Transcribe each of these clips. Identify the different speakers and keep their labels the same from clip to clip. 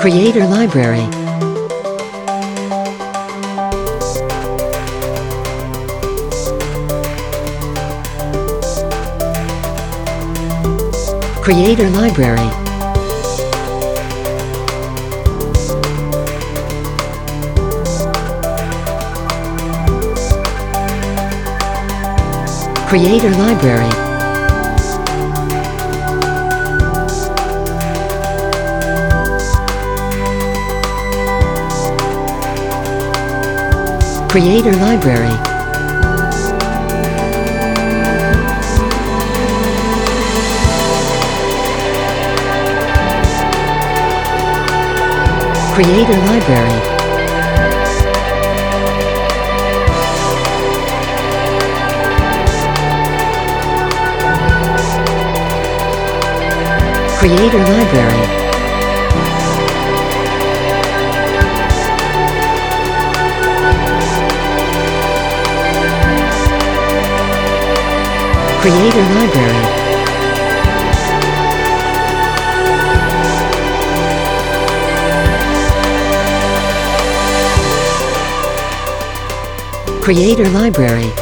Speaker 1: Creator Library. Creator Library. Creator Library. Creator Library. Creator Library. Creator Library. Creator Library. Creator Library.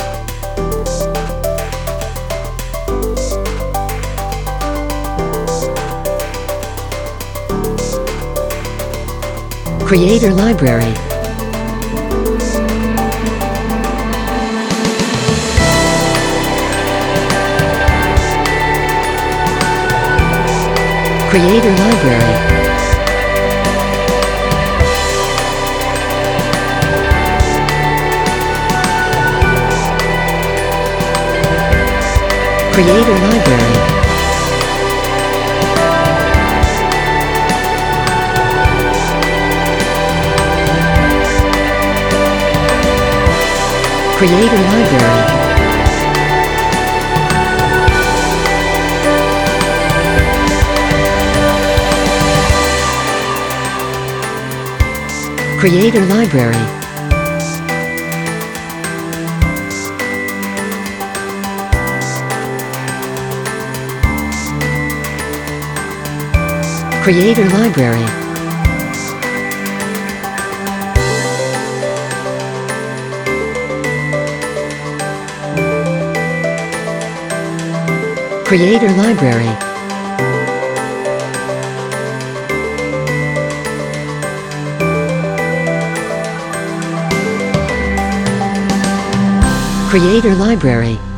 Speaker 1: Creator Library. Creator Library. Creator Library. Creator Library. Creator Library. Creator Library. Creator Library. Creator Library.